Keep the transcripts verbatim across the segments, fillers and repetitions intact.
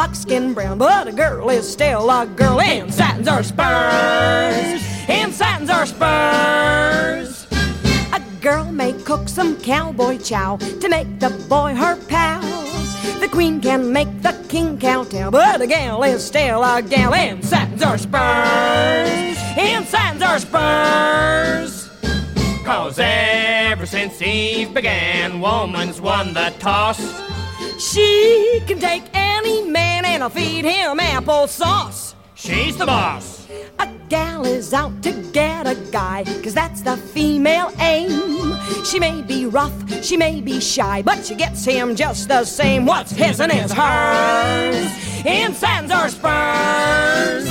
buckskin brown, but a girl is still a girl in satins or spurs, in satins or spurs. A girl may cook some cowboy chow to make the boy her pal. The queen can make the king kowtow, but a gal is still a gal in satins or spurs, in satins or spurs. 'Cause ever since Eve began, woman's won the toss. She can take any man and I'll feed him applesauce. She's the boss. A gal is out to get a guy, 'cause that's the female aim. She may be rough, she may be shy, but she gets him just the same. What's his and is hers, in satins or spurs.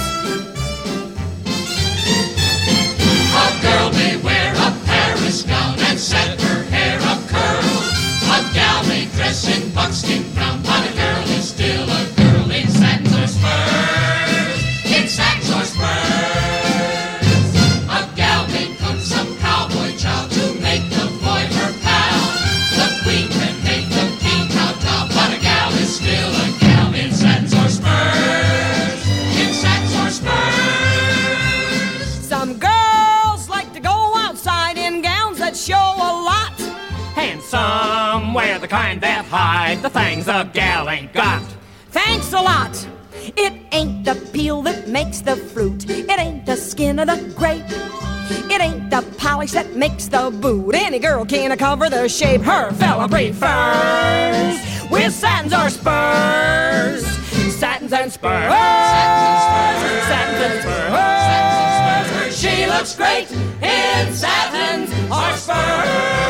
A girl may wear a Paris gown and set her hair up curl. A gal may dress in buckskin brown, but a girl is still a girl in satins or spurs, in satins or spurs. A gal may cook some cowboy chow to make the boy her pal. The queen can make the king kowtow, but a gal is still a gal in satins or spurs, in satins or spurs. Some girls like to go outside in gowns that show a lot, and some wear the kind that hide the things a gal ain't got. Thanks a lot. It ain't the peel that makes the fruit, it ain't the skin of the grape, it ain't the polish that makes the boot. Any girl can cover the shape her fella prefers, with satins or spurs, satins and spurs, satins and spurs. She looks great in satins or spurs.